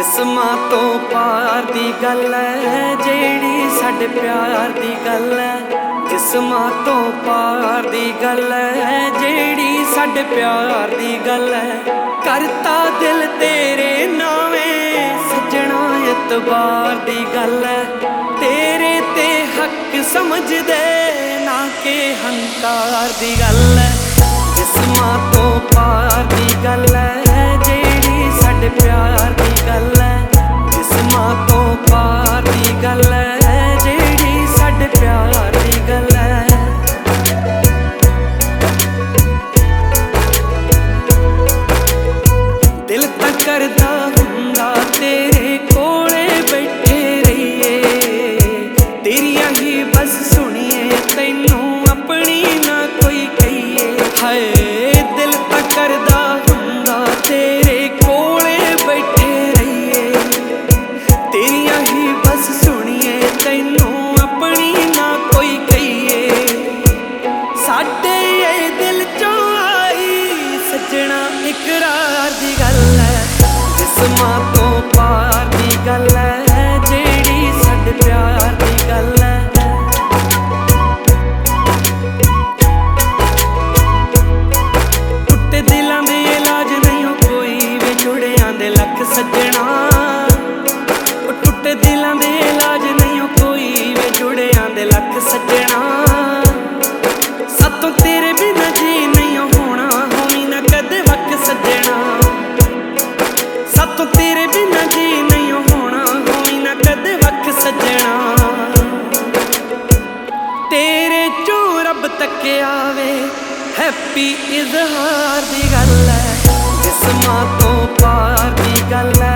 जिस्मां तो पार दी गल है जेड़ी साडे प्यार दी गल है। जिस्मां तो पार दी गल है जेड़ी साडे प्यार दी गल है। करता दिल तेरे नावे सजना एतबार दी गल है। तेरे ते हक समझ दे ना के हंकार दी गल है। जिस्मां तो पार दी गल है जेड़ी साडे प्यार दी गल है। जिस्मां तो पार दी गल है जेड़ी साडे प्यार दी गल है। दिल तां करदा हुंदा तेरे कोले बैठे रहिए। तेरियां ही बस सुनिए तैनू अपनी ना कोई कहिए। हाय दिल तां करदा हुंदा तेरे कोले बैठे रहिए। तेरियां ही बस सुनिए तैनू अपनी ना कोई कहिए। साडे ये दिल चों आई सजना इकरार दी गल है। जिस्मां तो पार दी गल है जेड़ी साडे प्यार दी गल है। टुटे दिलां दे इलाज नहीं हो कोई वे जुड़ियां दे लख सजना। टुटे दिलां दे इलाज नहीं हो कोई वे जुड़ियां दे लख सजना। सातों तेरे बिना जी नहीं होना होवी ना कदे वक सजना। सातों तेरे बिना जी नहीं होना होवी ना कदे वक सजना। तेरे चों रब तके आवे हैप्पी इजहार दी गल है। जिस्मां तो पार दी गल है